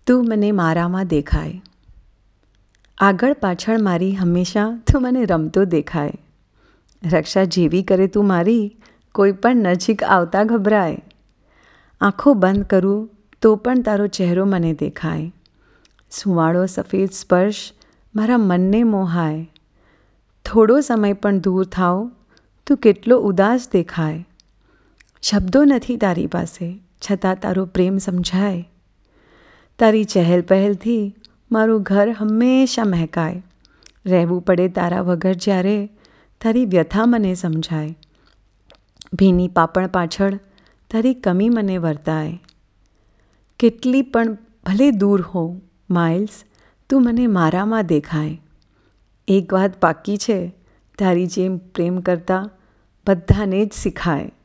તું મને મારામાં દેખાય. આગળ પાછળ મારી હંમેશા તું મને રમતો દેખાય. રક્ષા જેવી કરે તું મારી, કોઈ પણ નજીક આવતા ગભરાય. આંખો બંધ કરું તો પણ તારો ચહેરો મને દેખાય. સુંવાળો સફેદ સ્પર્શ મારા મનને મોહાય. થોડો સમય પણ દૂર થાવ તું કેટલો ઉદાસ દેખાય. શબ્દો નથી તારી પાસે, છતાં તારો પ્રેમ સમજાય. તારી ચહેલ પહેલથી મારું ઘર હંમેશા મહેકાય. રહેવું પડે તારા વગર જ્યારે, તારી વ્યથા મને સમજાય. ભીની પાપણ પાછળ તારી કમી મને વર્તાય. કેટલી પણ ભલે દૂર હો માઇલ્સ, તું મને મારામાં દેખાય. એક વાત પાકી છે, તારી જેમ પ્રેમ કરતા બધાને જ શીખાય.